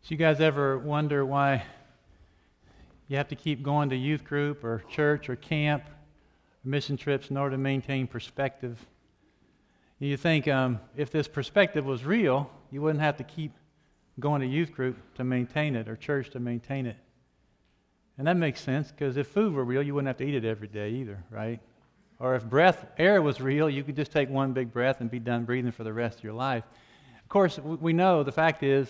So you guys ever wonder why you have to keep going to youth group or church or camp or mission trips in order to maintain perspective? You think if this perspective was real, you wouldn't have to keep going to youth group to maintain it or church to maintain it. And that makes sense, because if food were real, you wouldn't have to eat it every day either, right? Or if air was real, you could just take one big breath and be done breathing for the rest of your life. Of course, we know the fact is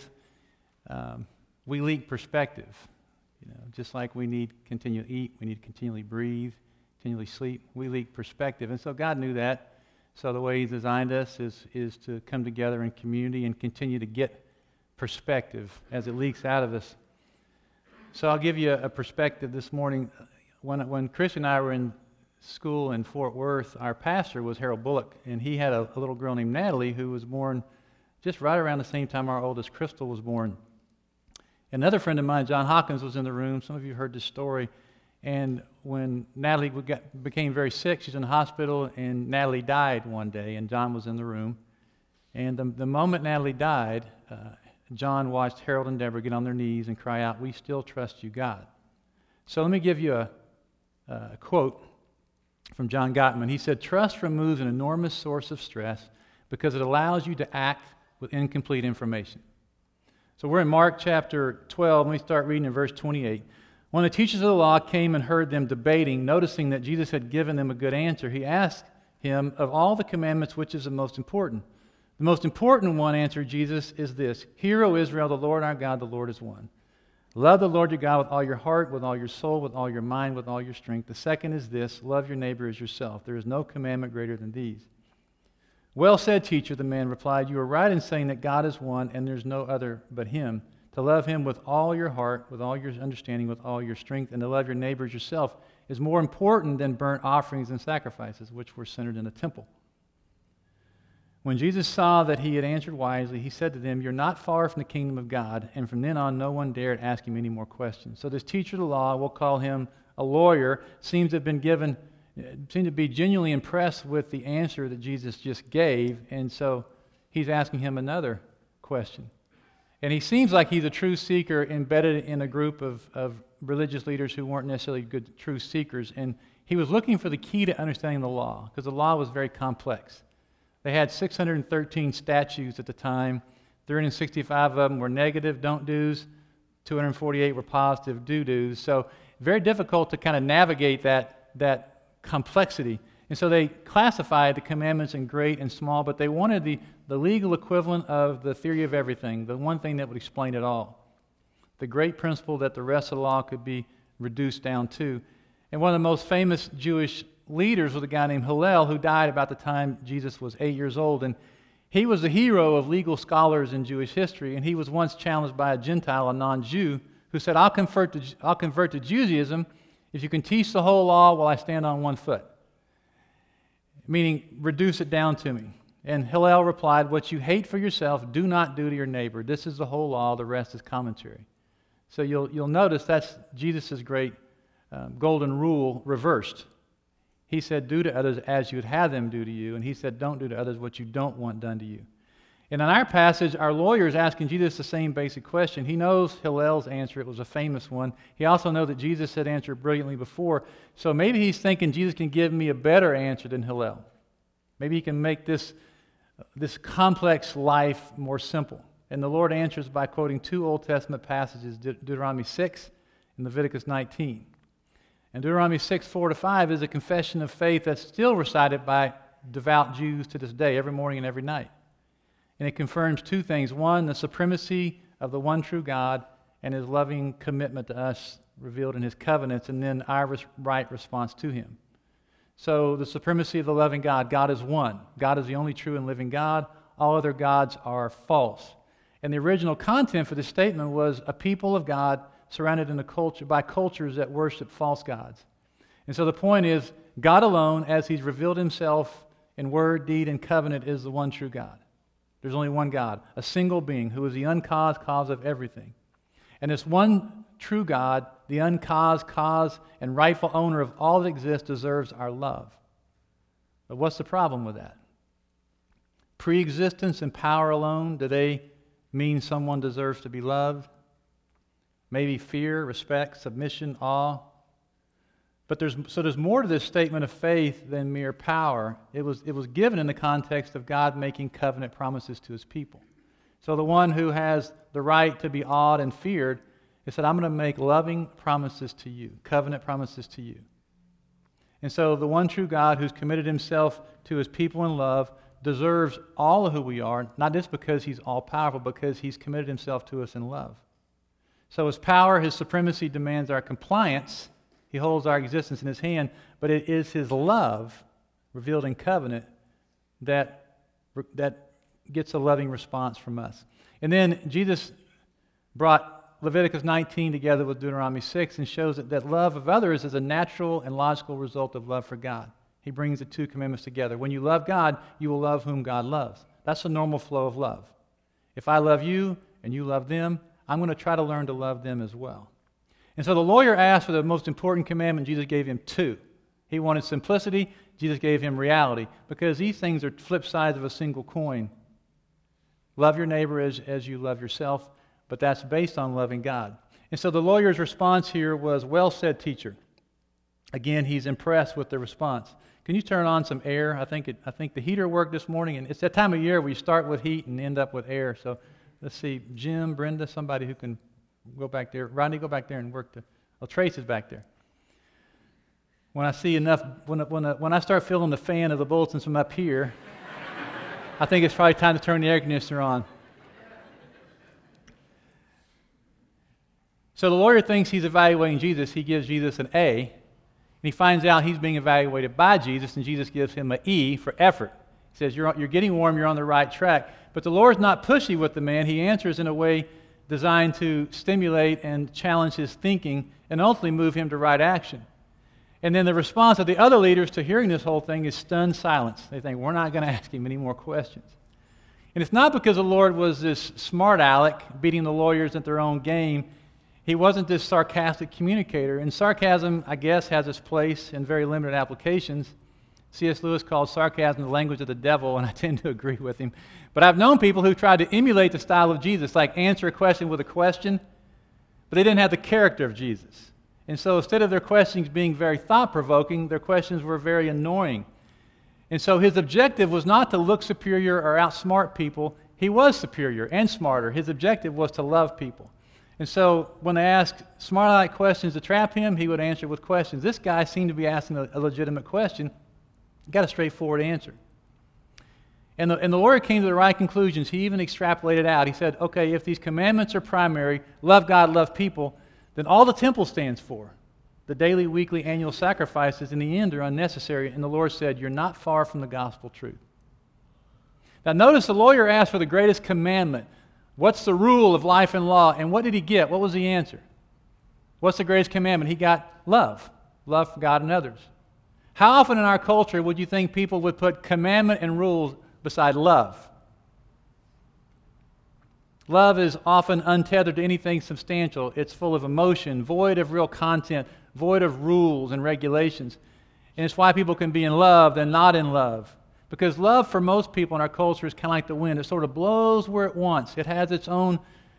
we leak perspective. Just like we need to continue to eat, we need to continually breathe, continually sleep. We leak perspective. And so God knew that. So the way He designed us is to come together in community and continue to get perspective as it leaks out of us. So I'll give you a perspective this morning. When Chris and I were in school in Fort Worth, our pastor was Harold Bullock, and he had a little girl named Natalie who was born just right around the same time our oldest Crystal was born. Another friend of mine, John Hawkins, was in the room. Some of you heard this story. And when Natalie became very sick, she's in the hospital, and Natalie died one day, and John was in the room. And the moment Natalie died, John watched Harold and Deborah get on their knees and cry out, "We still trust you, God." So let me give you a quote from John Gottman. He said, "Trust removes an enormous source of stress because it allows you to act with incomplete information." So we're in Mark chapter 12. Let me start reading in verse 28. When the teachers of the law came and heard them debating, noticing that Jesus had given them a good answer, he asked him, "Of all the commandments, which is the most important?" "The most important one," answered Jesus, "is this: Hear, O Israel, the Lord our God, the Lord is one. Love the Lord your God with all your heart, with all your soul, with all your mind, with all your strength. The second is this: love your neighbor as yourself. There is no commandment greater than these." "Well said, teacher," the man replied. "You are right in saying that God is one and there's no other but Him. To love Him with all your heart, with all your understanding, with all your strength, and to love your neighbor as yourself is more important than burnt offerings and sacrifices, which were centered in the temple." When Jesus saw that he had answered wisely, he said to them, "You're not far from the kingdom of God." And from then on, no one dared ask him any more questions. So this teacher of the law, we'll call him a lawyer, seemed to be genuinely impressed with the answer that Jesus just gave, and so he's asking him another question. And he seems like he's a truth seeker embedded in a group of religious leaders who weren't necessarily good truth seekers, and he was looking for the key to understanding the law, because the law was very complex. They had 613 statutes at the time. 365 of them were negative don't-dos. 248 were positive do-dos. So very difficult to kind of navigate that complexity. And so they classified the commandments in great and small, but they wanted the legal equivalent of the theory of everything, the one thing that would explain it all, the great principle that the rest of the law could be reduced down to. And one of the most famous Jewish leaders was a guy named Hillel, who died about the time Jesus was 8 years old. And he was the hero of legal scholars in Jewish history, and he was once challenged by a Gentile, a non-Jew, who said, I'll convert to Judaism if you can teach the whole law while I stand on one foot. Meaning, reduce it down to me. And Hillel replied, "What you hate for yourself, do not do to your neighbor. This is the whole law, the rest is commentary." So you'll notice that's Jesus' great golden rule reversed. He said, do to others as you would have them do to you. And he said, don't do to others what you don't want done to you. And in our passage, our lawyer is asking Jesus the same basic question. He knows Hillel's answer. It was a famous one. He also knows that Jesus had answered brilliantly before. So maybe he's thinking Jesus can give me a better answer than Hillel. Maybe he can make this complex life more simple. And the Lord answers by quoting two Old Testament passages, Deuteronomy 6 and Leviticus 19. And Deuteronomy 6, 4-5 is a confession of faith that's still recited by devout Jews to this day, every morning and every night. And it confirms two things. One, the supremacy of the one true God and His loving commitment to us revealed in His covenants, and then our right response to Him. So the supremacy of the loving God. God is one. God is the only true and living God. All other gods are false. And the original content for this statement was a people of God surrounded by cultures that worship false gods. And so the point is, God alone, as He's revealed Himself in word, deed, and covenant, is the one true God. There's only one God, a single being who is the uncaused cause of everything. And this one true God, the uncaused cause and rightful owner of all that exists, deserves our love. But what's the problem with that? Pre-existence and power alone, do they mean someone deserves to be loved? maybe fear, respect, submission, awe. But there's more to this statement of faith than mere power. It was given in the context of God making covenant promises to his people. So the one who has the right to be awed and feared, he said, I'm going to make loving promises to you, covenant promises to you. And so the one true God who's committed himself to his people in love deserves all of who we are, not just because he's all-powerful, because he's committed himself to us in love. So his power, his supremacy demands our compliance. He holds our existence in his hand, but it is his love revealed in covenant that gets a loving response from us. And then Jesus brought Leviticus 19 together with Deuteronomy 6 and shows that love of others is a natural and logical result of love for God. He brings the two commandments together. When you love God, you will love whom God loves. That's the normal flow of love. If I love you and you love them, I'm going to try to learn to love them as well. And so the lawyer asked for the most important commandment. Jesus gave him two. He wanted simplicity. Jesus gave him reality, because these things are flip sides of a single coin. Love your neighbor as you love yourself, but that's based on loving God. And so the lawyer's response here was, well said, teacher. Again, he's impressed with the response. Can you turn on some air? I think the heater worked this morning, and it's that time of year where you start with heat and end up with air. So let's see, Jim, Brenda, somebody who can go back there. Rodney, go back there and work Trace is back there. When I see enough, when I start feeling the fan of the bulletins from up here, I think it's probably time to turn the air conditioner on. So the lawyer thinks he's evaluating Jesus. He gives Jesus an A, and he finds out he's being evaluated by Jesus, and Jesus gives him an E for effort. He says, you're getting warm, you're on the right track. But the Lord's not pushy with the man. He answers in a way designed to stimulate and challenge his thinking and ultimately move him to right action. And then the response of the other leaders to hearing this whole thing is stunned silence. They think, we're not going to ask him any more questions. And it's not because the Lord was this smart aleck beating the lawyers at their own game. He wasn't this sarcastic communicator. And sarcasm, I guess, has its place in very limited applications. C.S. Lewis called sarcasm the language of the devil, and I tend to agree with him. But I've known people who tried to emulate the style of Jesus, like answer a question with a question, but they didn't have the character of Jesus. And so instead of their questions being very thought-provoking, their questions were very annoying. And so his objective was not to look superior or outsmart people. He was superior and smarter. His objective was to love people. And so when they asked smart-aleck questions to trap him, he would answer with questions. This guy seemed to be asking a legitimate question. He got a straightforward answer. And the lawyer came to the right conclusions. He even extrapolated out. He said, okay, if these commandments are primary, love God, love people, then all the temple stands for, the daily, weekly, annual sacrifices, in the end are unnecessary. And the Lord said, you're not far from the gospel truth. Now notice the lawyer asked for the greatest commandment. What's the rule of life and law? And what did he get? What was the answer? What's the greatest commandment? He got love. Love for God and others. How often in our culture would you think people would put commandment and rules beside love? Love is often untethered to anything substantial. It's full of emotion, void of real content, void of rules and regulations. And it's why people can be in love than not in love. Because love for most people in our culture is kind of like the wind. It sort of blows where it wants. It has its own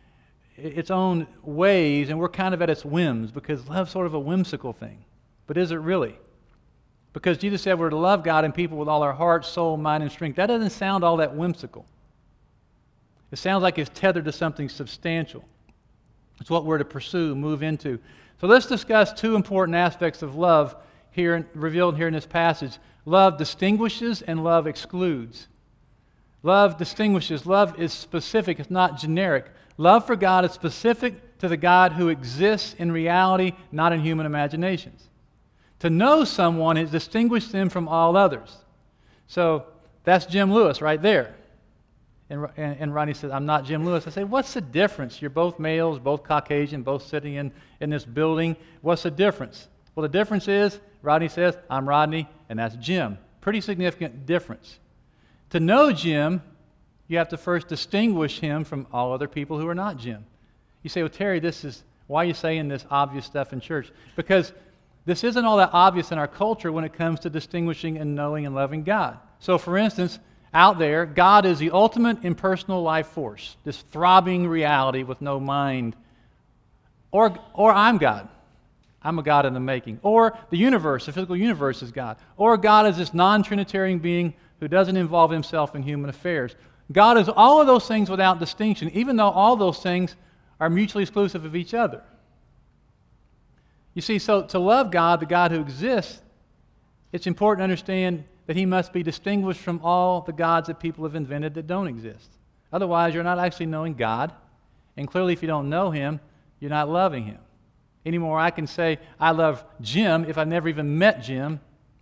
ways, and we're kind of at its whims, because love's sort of a whimsical thing. But is it really? Because Jesus said we're to love God and people with all our heart, soul, mind, and strength. That doesn't sound all that whimsical. It sounds like it's tethered to something substantial. It's what we're to pursue, move into. So let's discuss two important aspects of love revealed here in this passage. Love distinguishes and love excludes. Love distinguishes. Love is specific. It's not generic. Love for God is specific to the God who exists in reality, not in human imaginations. To know someone is distinguish them from all others. So that's Jim Lewis right there. And Rodney says, I'm not Jim Lewis. I say, what's the difference? You're both males, both Caucasian, both sitting in this building. What's the difference? Well, the difference is, Rodney says, I'm Rodney, and that's Jim. Pretty significant difference. To know Jim, you have to first distinguish him from all other people who are not Jim. You say, well, Terry, why are you saying this obvious stuff in church? Because this isn't all that obvious in our culture when it comes to distinguishing and knowing and loving God. So, for instance, out there, God is the ultimate impersonal life force, this throbbing reality with no mind Or I'm God. I'm a God in the making. Or the universe, the physical universe is God. Or God is this non-Trinitarian being who doesn't involve himself in human affairs. God is all of those things without distinction, even though all those things are mutually exclusive of each other. You see, so to love God, the God who exists, it's important to understand that he must be distinguished from all the gods that people have invented that don't exist. Otherwise, you're not actually knowing God. And clearly, if you don't know him, you're not loving him. Anymore, I can say, I love Jim if I've never even met Jim.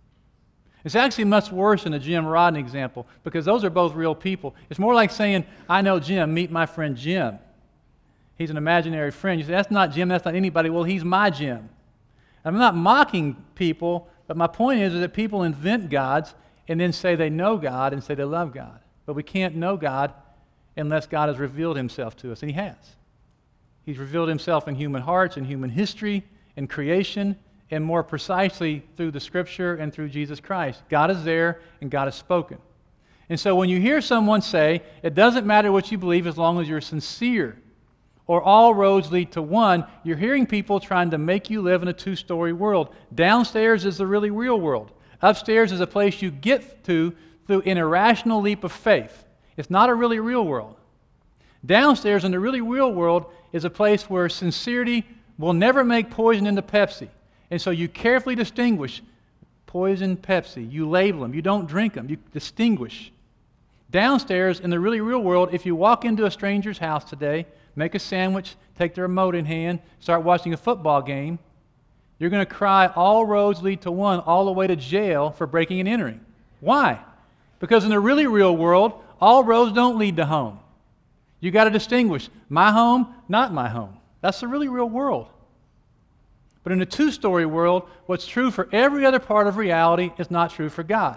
It's actually much worse than the Jim Rodney example, because those are both real people. It's more like saying, I know Jim, meet my friend Jim. He's an imaginary friend. You say, that's not Jim, that's not anybody. Well, he's my Jim. I'm not mocking people, but my point is that people invent gods and then say they know God and say they love God. But we can't know God unless God has revealed himself to us, and he has. He's revealed himself in human hearts, in human history, in creation, and more precisely through the Scripture and through Jesus Christ. God is there, and God has spoken. And so when you hear someone say, it doesn't matter what you believe as long as you're sincere, or all roads lead to one, you're hearing people trying to make you live in a two-story world. Downstairs is the really real world. Upstairs is a place you get to through an irrational leap of faith. It's not a really real world. Downstairs in the really real world is a place where sincerity will never make poison into Pepsi. And so you carefully distinguish poison, Pepsi. You label them. You don't drink them. You distinguish. Downstairs in the really real world, if you walk into a stranger's house today, make a sandwich, take the remote in hand, start watching a football game, you're going to cry, all roads lead to one, all the way to jail for breaking and entering. Why? Because in the really real world, all roads don't lead to home. You got to distinguish my home, not my home. That's the really real world. But in a two-story world, what's true for every other part of reality is not true for God.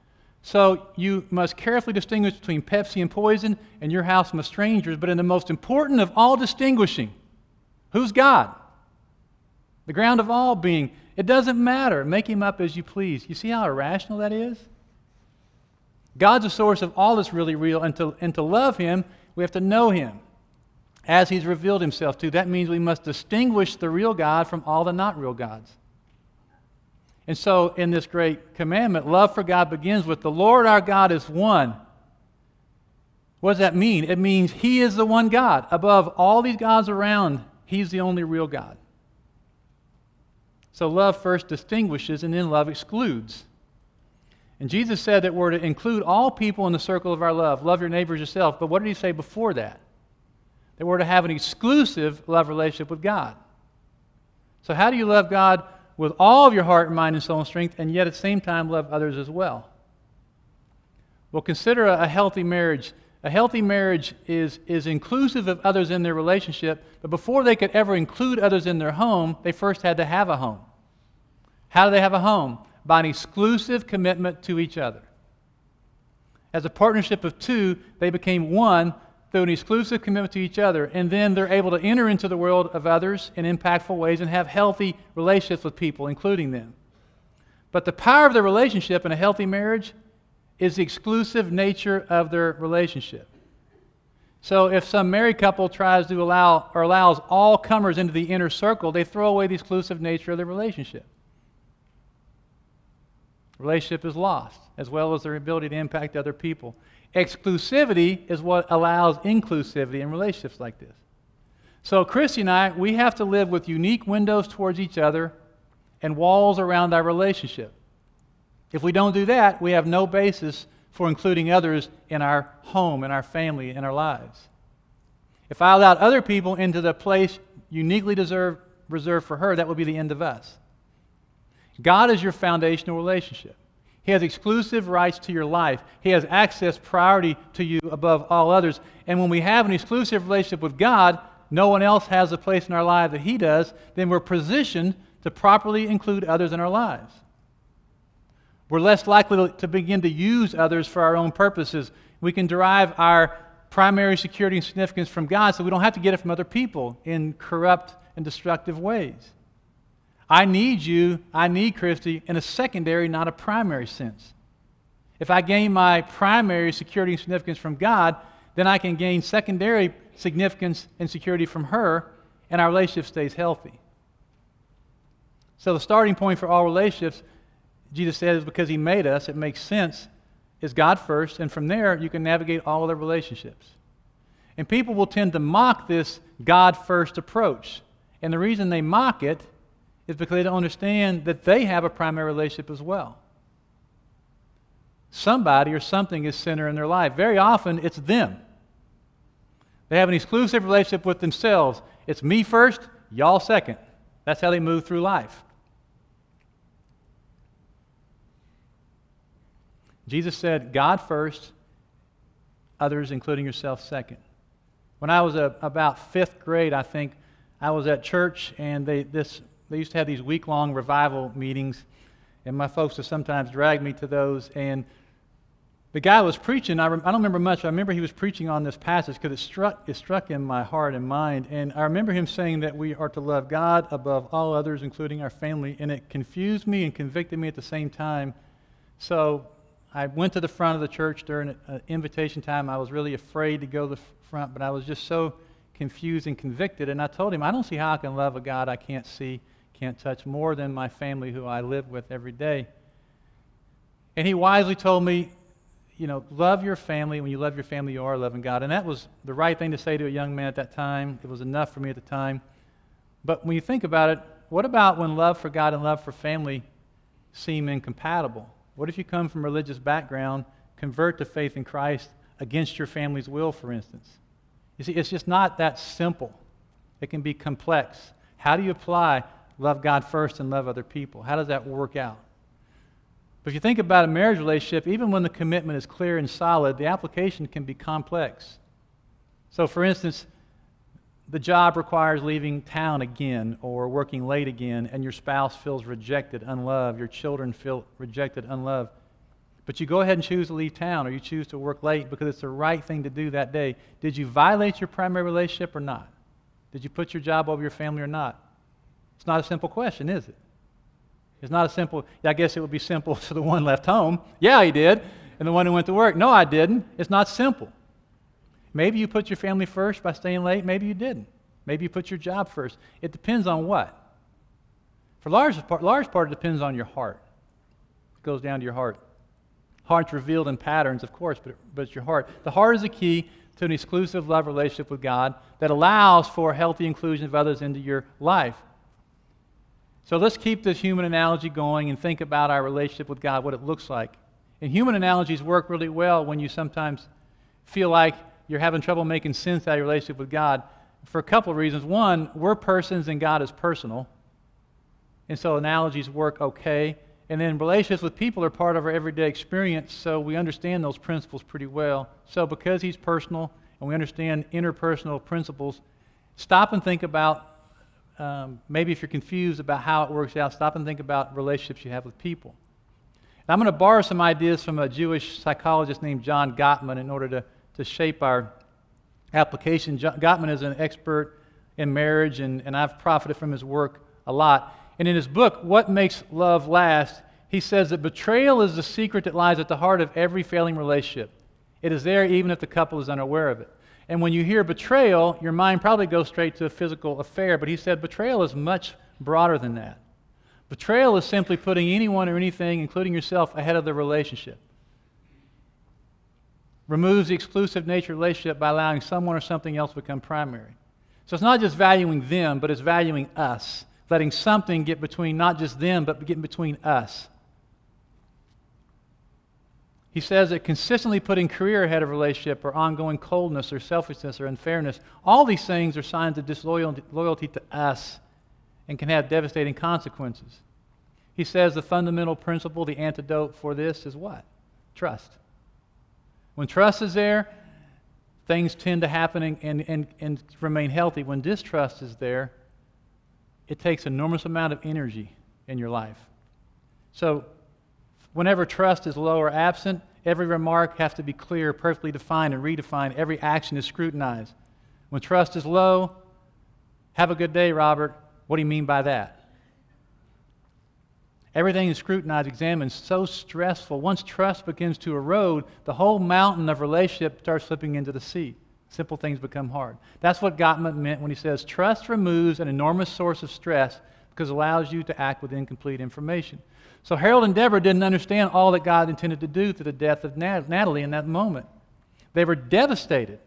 So you must carefully distinguish between Pepsi and poison, and your house must strangers. But in the most important of all distinguishing, who's God? The ground of all being. It doesn't matter. Make him up as you please. You see how irrational that is? God's the source of all that's really real, and to love him, we have to know him as he's revealed himself to. That means we must distinguish the real God from all the not real gods. And so in this great commandment, love for God begins with the Lord our God is one. What does that mean? It means he is the one God. Above all these gods around, he's the only real God. So love first distinguishes and then love excludes. And Jesus said that we're to include all people in the circle of our love. Love your neighbor as yourself. But what did he say before that? That we're to have an exclusive love relationship with God. So how do you love God with all of your heart and mind and soul and strength, and yet at the same time love others as well? Well, consider a healthy marriage. A healthy marriage is inclusive of others in their relationship, but before they could ever include others in their home, they first had to have a home. How do they have a home? By an exclusive commitment to each other. As a partnership of two, they became one through an exclusive commitment to each other, and then they're able to enter into the world of others in impactful ways and have healthy relationships with people, including them. But the power of the relationship in a healthy marriage is the exclusive nature of their relationship. So if some married couple tries to allows all comers into the inner circle, they throw away the exclusive nature of their relationship. Relationship is lost, as well as their ability to impact other people. Exclusivity is what allows inclusivity in relationships like this. So Christy and I, we have to live with unique windows towards each other and walls around our relationship. If we don't do that, we have no basis for including others in our home, in our family, in our lives. If I allowed other people into the place uniquely reserved for her, that would be the end of us. God is your foundational relationship. He has exclusive rights to your life. He has access, priority to you above all others. And when we have an exclusive relationship with God, no one else has a place in our life that he does, then we're positioned to properly include others in our lives. We're less likely to begin to use others for our own purposes. We can derive our primary security and significance from God, so we don't have to get it from other people in corrupt and destructive ways. I need you, I need Christy, in a secondary, not a primary sense. If I gain my primary security and significance from God, then I can gain secondary significance and security from her, and our relationship stays healthy. So the starting point for all relationships, Jesus said, is because He made us, it makes sense, is God first, and from there you can navigate all other relationships. And people will tend to mock this God first approach. And the reason they mock it is because they don't understand that they have a primary relationship as well. Somebody or something is center in their life. Very often it's them. They have an exclusive relationship with themselves. It's me first, y'all second. That's how they move through life. Jesus said, God first, others, including yourself, second. When I was about 5th grade, I think, I was at church, and they used to have these week-long revival meetings, and my folks would sometimes drag me to those. And the guy was preaching. I don't remember much. I remember he was preaching on this passage because it struck in my heart and mind. And I remember him saying that we are to love God above all others, including our family. And it confused me and convicted me at the same time. So I went to the front of the church during an invitation time. I was really afraid to go to the front, but I was just so confused and convicted. And I told him, I don't see how I can love a God I can't see, can't touch, more than my family who I live with every day. And he wisely told me, love your family. When you love your family, you are loving God. And that was the right thing to say to a young man at that time. It was enough for me at the time. But when you think about it, what about when love for God and love for family seem incompatible? What if you come from a religious background, convert to faith in Christ against your family's will, for instance? You see, it's just not that simple. It can be complex. How do you apply love God first and love other people? How does that work out? But if you think about a marriage relationship, even when the commitment is clear and solid, the application can be complex. So, for instance, the job requires leaving town again or working late again, and your spouse feels rejected, unloved. Your children feel rejected, unloved. But you go ahead and choose to leave town, or you choose to work late because it's the right thing to do that day. Did you violate your primary relationship or not? Did you put your job over your family or not? It's not a simple question, is it? It's not a simple, I guess it would be simple to the one left home. Yeah, he did. And the one who went to work. No, I didn't. It's not simple. Maybe you put your family first by staying late. Maybe you didn't. Maybe you put your job first. It depends on what? For large part, it depends on your heart. It goes down to your heart. Heart's revealed in patterns, of course, but it's your heart. The heart is the key to an exclusive love relationship with God that allows for healthy inclusion of others into your life. So let's keep this human analogy going and think about our relationship with God, what it looks like. And human analogies work really well when you sometimes feel like you're having trouble making sense out of your relationship with God for a couple of reasons. One, we're persons and God is personal. And so analogies work okay. And then relationships with people are part of our everyday experience, so we understand those principles pretty well. So because He's personal and we understand interpersonal principles, stop and think about, maybe if you're confused about how it works out, stop and think about relationships you have with people. Now, I'm going to borrow some ideas from a Jewish psychologist named John Gottman in order to shape our application. Gottman is an expert in marriage, and I've profited from his work a lot. And in his book, What Makes Love Last, he says that betrayal is the secret that lies at the heart of every failing relationship. It is there even if the couple is unaware of it. And when you hear betrayal, your mind probably goes straight to a physical affair, but he said betrayal is much broader than that. Betrayal is simply putting anyone or anything, including yourself, ahead of the relationship. Removes the exclusive nature of the relationship by allowing someone or something else to become primary. So it's not just valuing them, but it's valuing us. Letting something get between not just them, but getting between us. He says that consistently putting career ahead of relationship or ongoing coldness or selfishness or unfairness, all these things are signs of disloyalty to us and can have devastating consequences. He says the fundamental principle, the antidote for this is what? Trust. When trust is there, things tend to happen and remain healthy. When distrust is there, it takes an enormous amount of energy in your life. So whenever trust is low or absent, every remark has to be clear, perfectly defined and redefined. Every action is scrutinized. When trust is low, have a good day, Robert. What do you mean by that? Everything is scrutinized, examined, so stressful. Once trust begins to erode, the whole mountain of relationship starts slipping into the sea. Simple things become hard. That's what Gottman meant when he says, trust removes an enormous source of stress because it allows you to act with incomplete information. So Harold and Deborah didn't understand all that God intended to do through the death of Natalie in that moment. They were devastated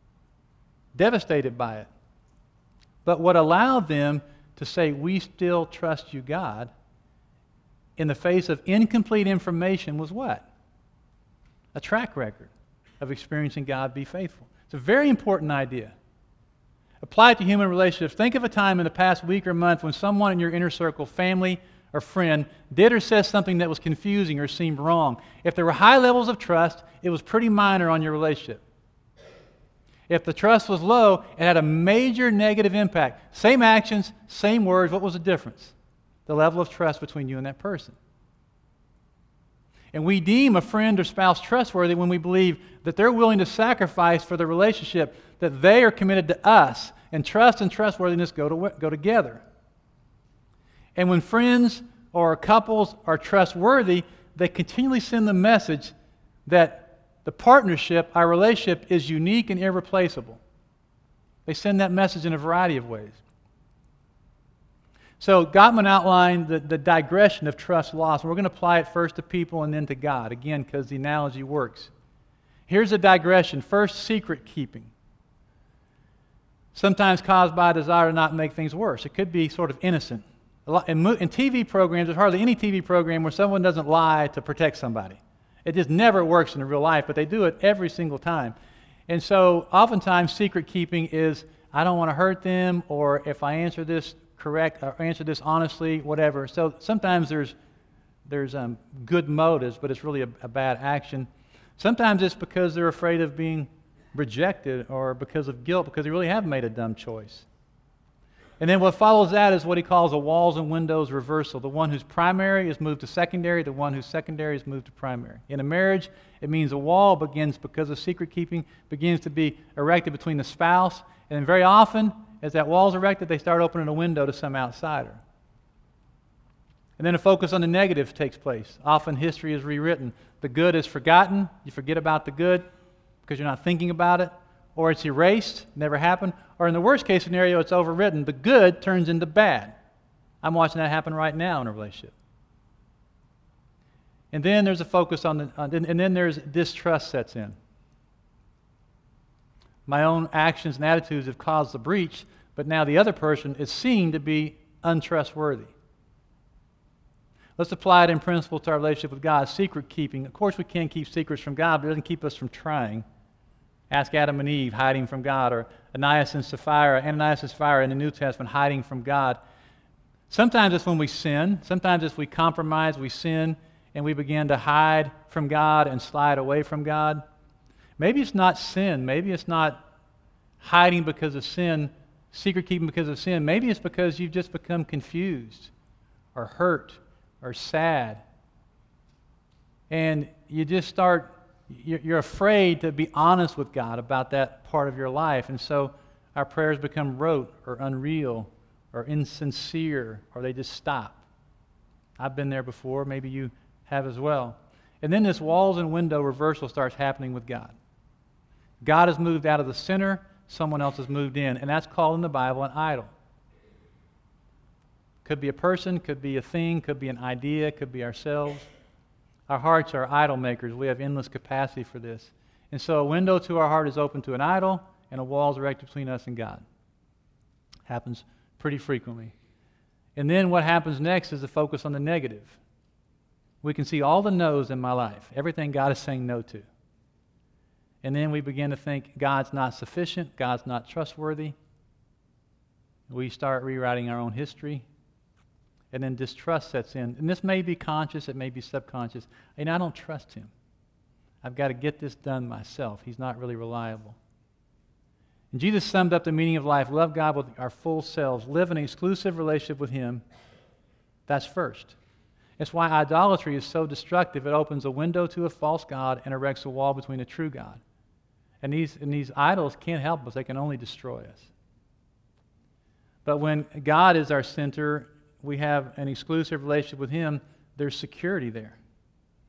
by it. But what allowed them to say, we still trust you, God, in the face of incomplete information was what? A track record of experiencing God be faithful. It's a very important idea. Apply it to human relationships. Think of a time in the past week or month when someone in your inner circle, family or friend, did or said something that was confusing or seemed wrong. If there were high levels of trust, it was pretty minor on your relationship. If the trust was low, it had a major negative impact. Same actions, same words. What was the difference? The level of trust between you and that person. And we deem a friend or spouse trustworthy when we believe that they're willing to sacrifice for the relationship, that they are committed to us, and trust and trustworthiness go together. And when friends or couples are trustworthy, they continually send the message that the partnership, our relationship, is unique and irreplaceable. They send that message in a variety of ways. So Gottman outlined the digression of trust loss, and we're going to apply it first to people and then to God, again, because the analogy works. Here's a digression. First, secret keeping. Sometimes caused by a desire to not make things worse. It could be sort of innocent. In TV programs, there's hardly any TV program where someone doesn't lie to protect somebody. It just never works in real life, but they do it every single time. And so oftentimes secret keeping is, I don't want to hurt them, or if I answer this correct, or answer this honestly, whatever. So sometimes there's good motives, but it's really a bad action. Sometimes it's because they're afraid of being rejected or because of guilt, because they really have made a dumb choice. And then what follows that is what he calls a walls and windows reversal. The one who's primary is moved to secondary. The one who's secondary is moved to primary. In a marriage, it means a wall begins, because of secret keeping, begins to be erected between the spouse. And then very often, as that wall's erected, they start opening a window to some outsider. And then a focus on the negative takes place. Often history is rewritten. The good is forgotten. You forget about the good because you're not thinking about it. Or it's erased, never happened. Or in the worst case scenario, it's overwritten. The good turns into bad. I'm watching that happen right now in a relationship. And then there's a focus and then there's distrust sets in. My own actions and attitudes have caused the breach, but now the other person is seen to be untrustworthy. Let's apply it in principle to our relationship with God. Secret keeping. Of course, we can't keep secrets from God, but it doesn't keep us from trying. Ask Adam and Eve hiding from God, or Ananias and Sapphira in the New Testament hiding from God. Sometimes it's when we sin. Sometimes it's we compromise, we sin, and we begin to hide from God and slide away from God. Maybe it's not sin. Maybe it's not hiding because of sin, secret keeping because of sin. Maybe it's because you've just become confused or hurt or sad. And you just you're afraid to be honest with God about that part of your life. And so our prayers become rote or unreal or insincere, or they just stop. I've been there before. Maybe you have as well. And then this walls and window reversal starts happening with God. God has moved out of the center, someone else has moved in, and that's called in the Bible an idol. Could be a person, could be a thing, could be an idea, could be ourselves. Our hearts are idol makers. We have endless capacity for this. And so a window to our heart is open to an idol, and a wall is erected between us and God. Happens pretty frequently. And then what happens next is the focus on the negative. We can see all the no's in my life, everything God is saying no to. And then we begin to think God's not sufficient, God's not trustworthy. We start rewriting our own history. And then distrust sets in. And this may be conscious, it may be subconscious. And I don't trust him. I've got to get this done myself. He's not really reliable. And Jesus summed up the meaning of life. Love God with our full selves. Live an exclusive relationship with him. That's first. It's why idolatry is so destructive. It opens a window to a false God and erects a wall between a true God. And these idols can't help us. They can only destroy us. But when God is our center, we have an exclusive relationship with him, there's security there.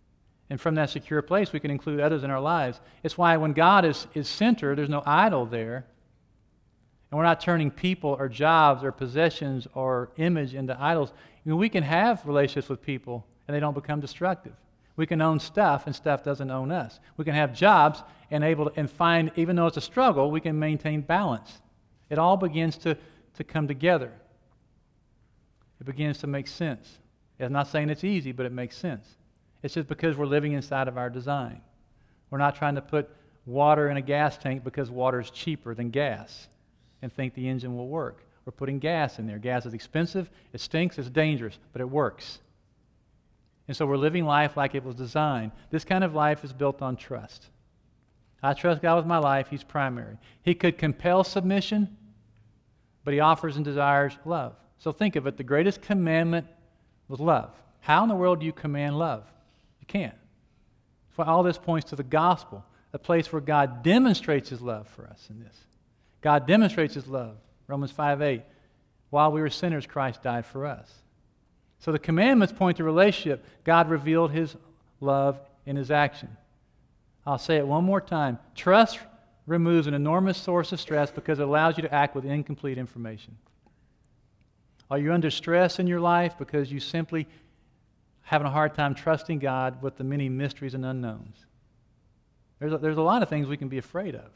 And from that secure place, we can include others in our lives. It's why when God is center, there's no idol there. And we're not turning people or jobs or possessions or image into idols. We can have relationships with people and they don't become destructive. We can own stuff and stuff doesn't own us. We can have jobs and find, even though it's a struggle, we can maintain balance. It all begins to come together. It begins to make sense. I'm not saying it's easy, but it makes sense. It's just because we're living inside of our design. We're not trying to put water in a gas tank because water is cheaper than gas and think the engine will work. We're putting gas in there. Gas is expensive, it stinks, it's dangerous, but it works. And so we're living life like it was designed. This kind of life is built on trust. I trust God with my life. He's primary. He could compel submission, but He offers and desires love. So think of it. The greatest commandment was love. How in the world do you command love? You can't. That's why all this points to the gospel, a place where God demonstrates His love for us in this. God demonstrates His love. Romans 5:8. While we were sinners, Christ died for us. So the commandments point to relationship. God revealed His love in His action. I'll say it one more time. Trust removes an enormous source of stress because it allows you to act with incomplete information. Are you under stress in your life because you simply having a hard time trusting God with the many mysteries and unknowns? There's a lot of things we can be afraid of.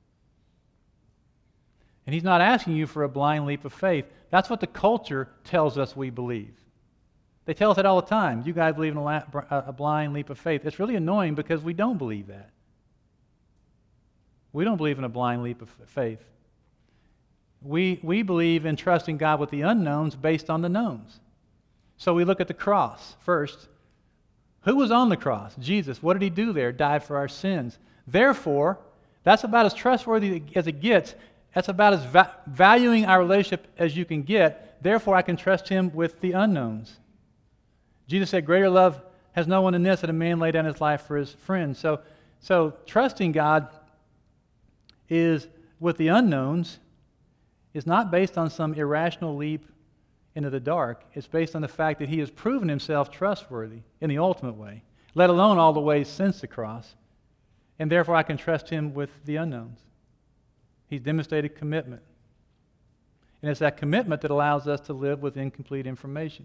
And He's not asking you for a blind leap of faith. That's what the culture tells us we believe. They tell us that all the time. You guys believe in a blind leap of faith. It's really annoying because we don't believe that. We don't believe in a blind leap of faith. We believe in trusting God with the unknowns based on the knowns. So we look at the cross first. Who was on the cross? Jesus. What did He do there? Died for our sins. Therefore, that's about as trustworthy as it gets. That's about as valuing our relationship as you can get. Therefore, I can trust Him with the unknowns. Jesus said, greater love has no one than this, that a man lay down his life for his friends. So trusting God is with the unknowns is not based on some irrational leap into the dark. It's based on the fact that He has proven Himself trustworthy in the ultimate way, let alone all the ways since the cross. And therefore, I can trust Him with the unknowns. He's demonstrated commitment. And it's that commitment that allows us to live with incomplete information.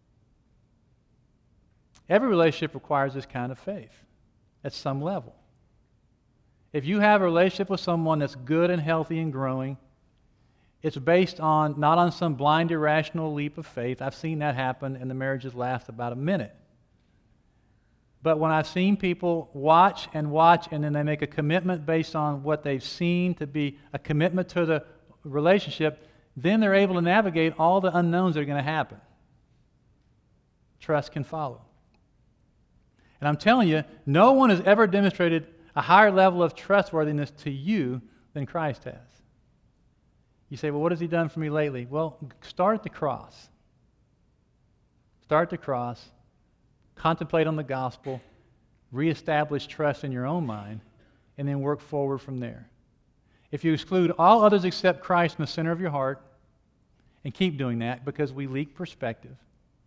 Every relationship requires this kind of faith at some level. If you have a relationship with someone that's good and healthy and growing, it's based on, not on some blind, irrational leap of faith. I've seen that happen, and the marriages last about a minute. But when I've seen people watch, and then they make a commitment based on what they've seen to be a commitment to the relationship, then they're able to navigate all the unknowns that are going to happen. Trust can follow. And I'm telling you, no one has ever demonstrated a higher level of trustworthiness to you than Christ has. You say, well, what has He done for me lately? Well, start at the cross. Start at the cross. Contemplate on the gospel. Reestablish trust in your own mind. And then work forward from there. If you exclude all others except Christ from the center of your heart, and keep doing that because we leak perspective,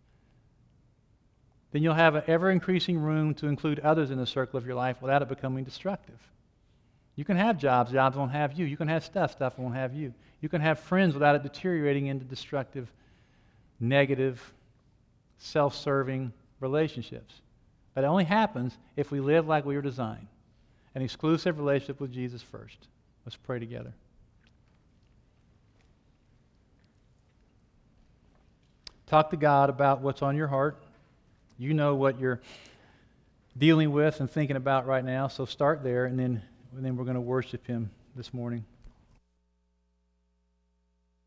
then you'll have an ever-increasing room to include others in the circle of your life without it becoming destructive. You can have jobs won't have you. You can have stuff won't have you. You can have friends without it deteriorating into destructive, negative, self-serving relationships. But it only happens if we live like we were designed. An exclusive relationship with Jesus first. Let's pray together. Talk to God about what's on your heart. You know what you're dealing with and thinking about right now, so start there, and then we're going to worship Him this morning.